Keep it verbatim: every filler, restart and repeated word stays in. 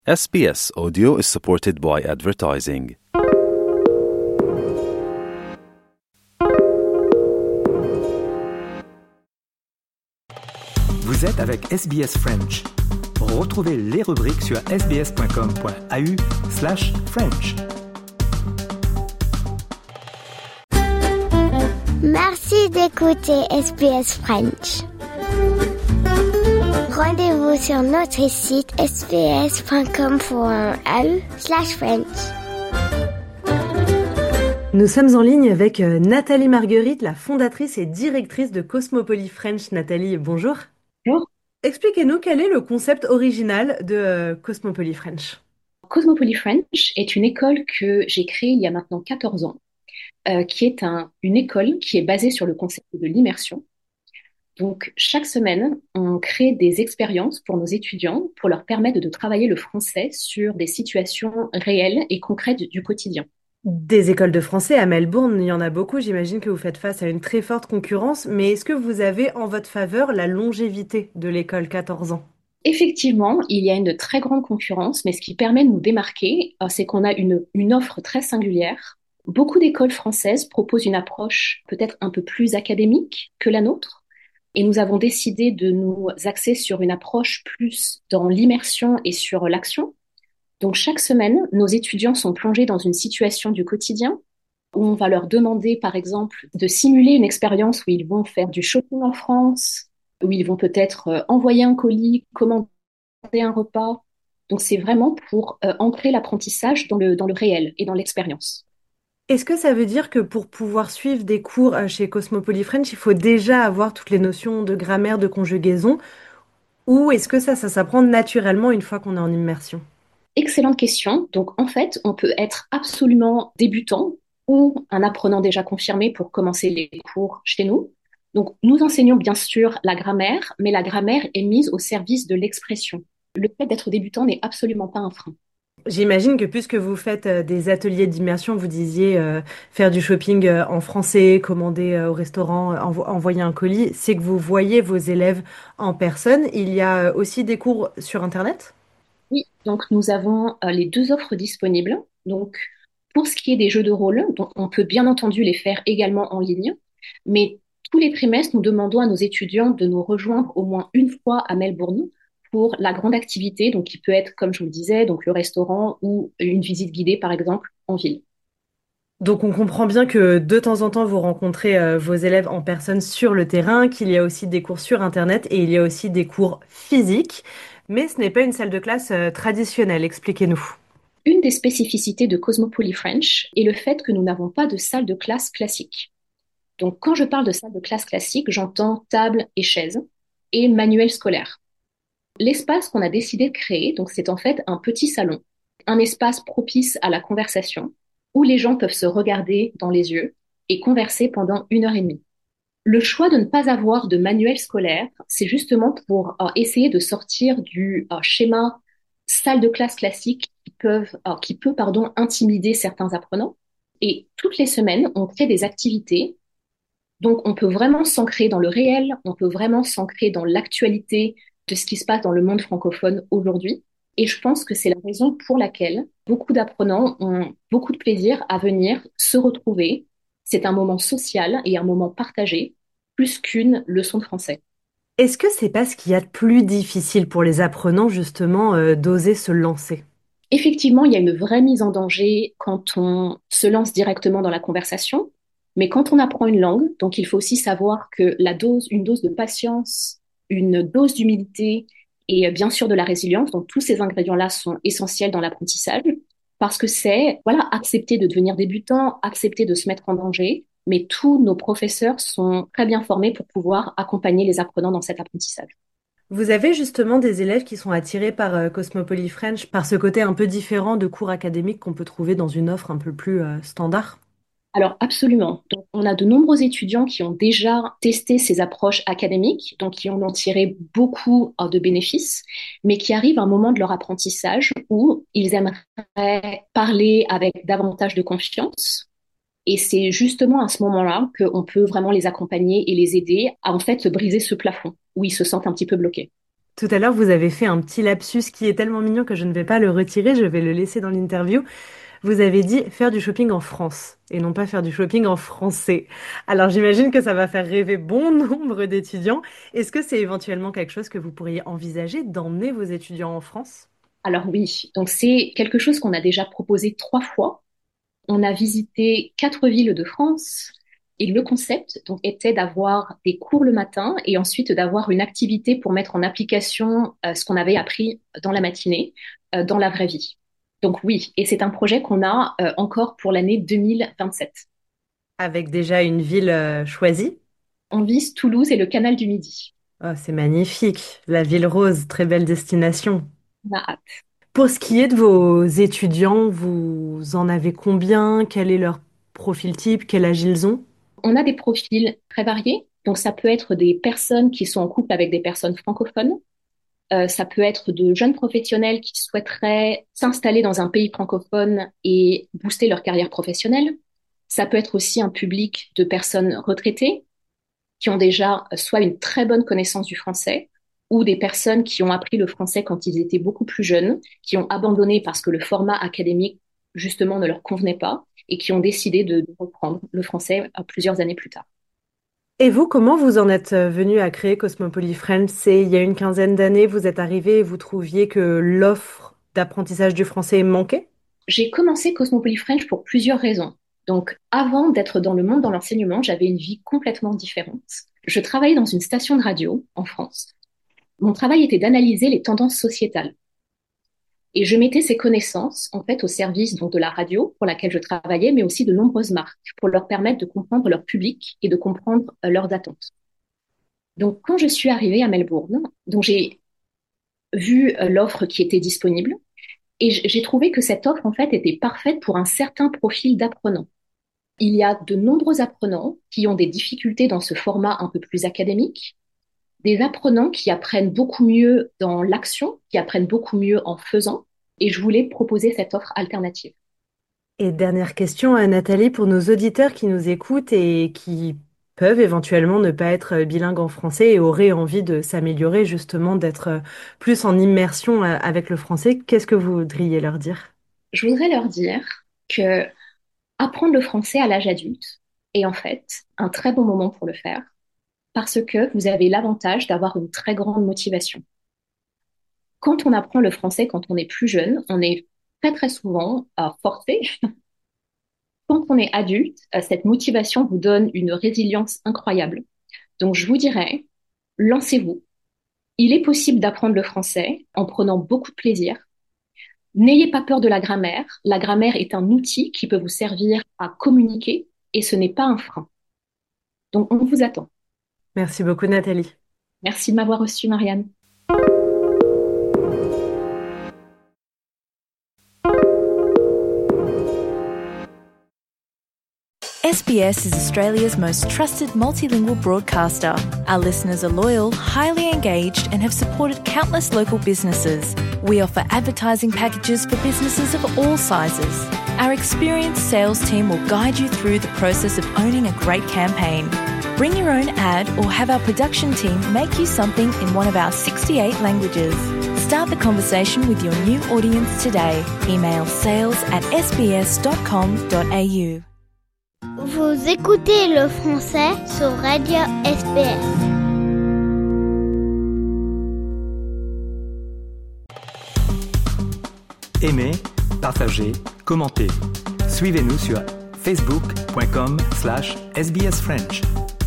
S B S Audio is supported by advertising. Vous êtes avec S B S French. Retrouvez les rubriques sur sbs.com.au slash French. Merci d'écouter S B S French. Rendez-vous sur notre site sbs.com.au slash French. Nous sommes en ligne avec euh, Nathalie Marguerite, la fondatrice et directrice de Cosmopoly French. Nathalie, bonjour. Bonjour. Expliquez-nous quel est le concept original de euh, Cosmopoly French. Cosmopoly French est une école que j'ai créée il y a maintenant quatorze ans, euh, qui est un, une école qui est basée sur le concept de l'immersion. Donc, chaque semaine, on crée des expériences pour nos étudiants pour leur permettre de travailler le français sur des situations réelles et concrètes du, du quotidien. Des écoles de français à Melbourne, il y en a beaucoup. J'imagine que vous faites face à une très forte concurrence, mais est-ce que vous avez en votre faveur la longévité de l'école quatorze ans? Effectivement, il y a une très grande concurrence, mais ce qui permet de nous démarquer, euh, c'est qu'on a une, une offre très singulière. Beaucoup d'écoles françaises proposent une approche peut-être un peu plus académique que la nôtre. Et nous avons décidé de nous axer sur une approche plus dans l'immersion et sur l'action. Donc chaque semaine, nos étudiants sont plongés dans une situation du quotidien où on va leur demander, par exemple, de simuler une expérience où ils vont faire du shopping en France, où ils vont peut-être euh, envoyer un colis, commander un repas. Donc c'est vraiment pour euh, ancrer l'apprentissage dans le, dans le réel et dans l'expérience. Est-ce que ça veut dire que pour pouvoir suivre des cours euh, chez Cosmopoly French, il faut déjà avoir toutes les notions de grammaire, de conjugaison, ou est-ce que ça, ça s'apprend naturellement une fois qu'on est en immersion? Excellente question. Donc en fait, on peut être absolument débutant ou un apprenant déjà confirmé pour commencer les cours chez nous. Donc nous enseignons bien sûr la grammaire, mais la grammaire est mise au service de l'expression. Le fait d'être débutant n'est absolument pas un frein. J'imagine que puisque vous faites euh, des ateliers d'immersion, vous disiez euh, faire du shopping euh, en français, commander euh, au restaurant, euh, envo- envoyer un colis, c'est que vous voyez vos élèves en personne. Il y a euh, aussi des cours sur Internet? Oui, donc nous avons euh, les deux offres disponibles. Donc pour ce qui est des jeux de rôle, donc, on peut bien entendu les faire également en ligne, mais tous les trimestres, nous demandons à nos étudiants de nous rejoindre au moins une fois à Melbourne pour la grande activité, donc qui peut être, comme je vous le disais, donc le restaurant ou une visite guidée, par exemple, en ville. Donc on comprend bien que de temps en temps, vous rencontrez euh, vos élèves en personne sur le terrain, qu'il y a aussi des cours sur Internet et il y a aussi des cours physiques. Mais ce n'est pas une salle de classe euh, traditionnelle, expliquez-nous. Une des spécificités de Cosmopoly French est le fait que nous n'avons pas de salle de classe classique. Donc quand je parle de salle de classe classique, j'entends table et chaise et manuel scolaire. L'espace qu'on a décidé de créer, donc c'est en fait un petit salon, un espace propice à la conversation, où les gens peuvent se regarder dans les yeux et converser pendant une heure et demie. Le choix de ne pas avoir de manuel scolaire, c'est justement pour euh, essayer de sortir du euh, schéma salle de classe classique qui peuvent, euh, qui peut, pardon, intimider certains apprenants. Et toutes les semaines, on fait des activités. Donc, on peut vraiment s'ancrer dans le réel, on peut vraiment s'ancrer dans l'actualité de ce qui se passe dans le monde francophone aujourd'hui. Et je pense que c'est la raison pour laquelle beaucoup d'apprenants ont beaucoup de plaisir à venir se retrouver. C'est un moment social et un moment partagé, plus qu'une leçon de français. Est-ce que c'est pas ce qu'il y a de plus difficile pour les apprenants justement euh, d'oser se lancer? Effectivement, il y a une vraie mise en danger quand on se lance directement dans la conversation, mais quand on apprend une langue, donc il faut aussi savoir que la dose, une dose de patience, une dose d'humilité et euh, bien sûr de la résilience, donc tous ces ingrédients-là sont essentiels dans l'apprentissage, parce que c'est, voilà, accepter de devenir débutant, accepter de se mettre en danger, mais tous nos professeurs sont très bien formés pour pouvoir accompagner les apprenants dans cet apprentissage. Vous avez justement des élèves qui sont attirés par euh, Cosmopoly French, par ce côté un peu différent de cours académiques qu'on peut trouver dans une offre un peu plus euh, standard? Alors absolument. Donc, on a de nombreux étudiants qui ont déjà testé ces approches académiques, donc qui en ont tiré beaucoup euh, de bénéfices, mais qui arrivent à un moment de leur apprentissage où ils aimeraient parler avec davantage de confiance. Et c'est justement à ce moment-là qu'on peut vraiment les accompagner et les aider à en fait briser ce plafond où ils se sentent un petit peu bloqués. Tout à l'heure, vous avez fait un petit lapsus qui est tellement mignon que je ne vais pas le retirer, je vais le laisser dans l'interview. Vous avez dit faire du shopping en France et non pas faire du shopping en français. Alors j'imagine que ça va faire rêver bon nombre d'étudiants. Est-ce que c'est éventuellement quelque chose que vous pourriez envisager d'emmener vos étudiants en France? Alors oui, donc c'est quelque chose qu'on a déjà proposé trois fois. On a visité quatre villes de France et le concept donc était d'avoir des cours le matin et ensuite d'avoir une activité pour mettre en application euh, ce qu'on avait appris dans la matinée, euh, dans la vraie vie. Donc oui, et c'est un projet qu'on a euh, encore pour l'année deux mille vingt-sept. Avec déjà une ville euh, choisie? On vise Toulouse et le canal du Midi. Oh, c'est magnifique. La ville rose, très belle destination. On a hâte. Pour ce qui est de vos étudiants, vous en avez combien? Quel est leur profil type? Quel âge ils ont? On a des profils très variés. Donc ça peut être des personnes qui sont en couple avec des personnes francophones. Euh, ça peut être de jeunes professionnels qui souhaiteraient s'installer dans un pays francophone et booster leur carrière professionnelle. Ça peut être aussi un public de personnes retraitées qui ont déjà soit une très bonne connaissance du français ou des personnes qui ont appris le français quand ils étaient beaucoup plus jeunes, qui ont abandonné parce que le format académique justement ne leur convenait pas et qui ont décidé de, de reprendre le français plusieurs années plus tard. Et vous, comment vous en êtes venu à créer Cosmopoly French? C'est il y a une quinzaine d'années, vous êtes arrivé et vous trouviez que l'offre d'apprentissage du français manquait? J'ai commencé Cosmopoly French pour plusieurs raisons. Donc, avant d'être dans le monde dans l'enseignement, j'avais une vie complètement différente. Je travaillais dans une station de radio en France. Mon travail était d'analyser les tendances sociétales. Et je mettais ces connaissances, en fait, au service donc de la radio pour laquelle je travaillais, mais aussi de nombreuses marques pour leur permettre de comprendre leur public et de comprendre euh, leurs attentes. Donc, quand je suis arrivée à Melbourne, donc j'ai vu euh, l'offre qui était disponible et j'ai trouvé que cette offre, en fait, était parfaite pour un certain profil d'apprenants. Il y a de nombreux apprenants qui ont des difficultés dans ce format un peu plus académique, des apprenants qui apprennent beaucoup mieux dans l'action, qui apprennent beaucoup mieux en faisant, et je voulais proposer cette offre alternative. Et dernière question à Nathalie, pour nos auditeurs qui nous écoutent et qui peuvent éventuellement ne pas être bilingues en français et auraient envie de s'améliorer, justement, d'être plus en immersion avec le français, qu'est-ce que vous voudriez leur dire? Je voudrais leur dire que apprendre le français à l'âge adulte est en fait un très bon moment pour le faire parce que vous avez l'avantage d'avoir une très grande motivation. Quand on apprend le français quand on est plus jeune, on est très très souvent euh, forcé. Quand on est adulte, euh, cette motivation vous donne une résilience incroyable. Donc je vous dirais, lancez-vous. Il est possible d'apprendre le français en prenant beaucoup de plaisir. N'ayez pas peur de la grammaire. La grammaire est un outil qui peut vous servir à communiquer et ce n'est pas un frein. Donc, on vous attend. Merci beaucoup, Nathalie. Merci de m'avoir reçue, Marianne. S B S is Australia's most trusted multilingual broadcaster. Our listeners are loyal, highly engaged, and have supported countless local businesses. We offer advertising packages for businesses of all sizes. Our experienced sales team will guide you through the process of owning a great campaign. Bring your own ad or have our production team make you something in one of our sixty-eight languages. Start the conversation with your new audience today. Email sales at s b s dot com dot a u. Vous écoutez le français sur Radio S B S. Aimez, partagez, commentez. Suivez-nous sur facebook point com slash S B S French.